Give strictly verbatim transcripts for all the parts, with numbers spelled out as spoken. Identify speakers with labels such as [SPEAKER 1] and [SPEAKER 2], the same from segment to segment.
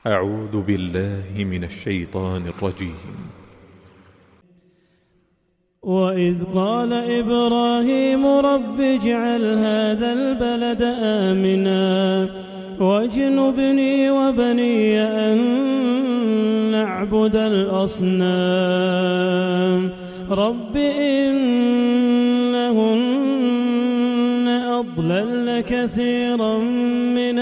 [SPEAKER 1] أعوذ بالله من الشيطان الرجيم.
[SPEAKER 2] وإذ قال إبراهيم رب اجعل هذا البلد آمنا واجنبني وبني أن نعبد الأصنام رب إنهن أضللن كثيرا من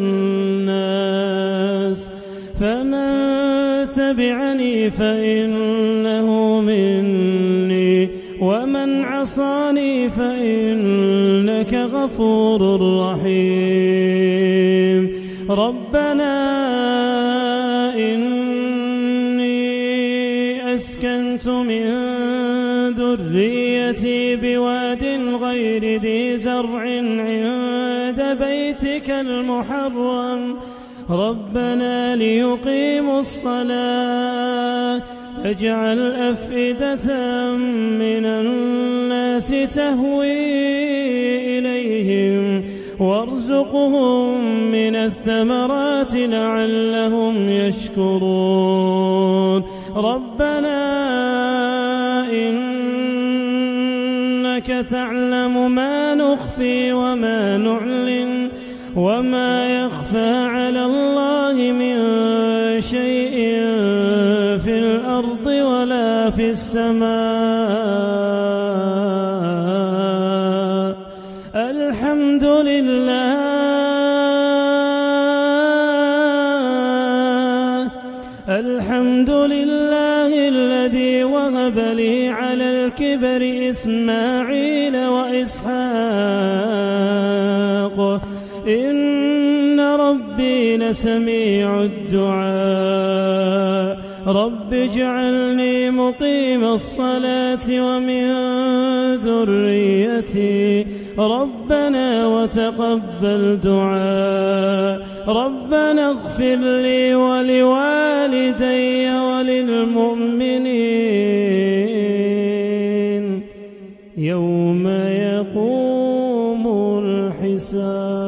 [SPEAKER 2] الناس فمن تبعني فإنه مني ومن عصاني فإنك غفور رحيم ربنا إني أسكنت من ذريتي بواد غير ذي زرع عند بيتك المحرم ربنا ليقيموا الصلاة فاجعل أفئدة من الناس تهوي إليهم وارزقهم من الثمرات لعلهم يشكرون ربنا إنك تعلم ما نخفي وما نعلن وما يخفى على الله من شيء في الأرض ولا في السماء الحمد لله الحمد لله الذي وهب لي على الكبر إسماعيل وإسحاق إن ربي لسميع الدعاء رب اجعلني مقيم الصلاة ومن ذريتي ربنا وتقبل دعاء ربنا اغفر لي ولوالدي وللمؤمنين يوم يقوم الحساب.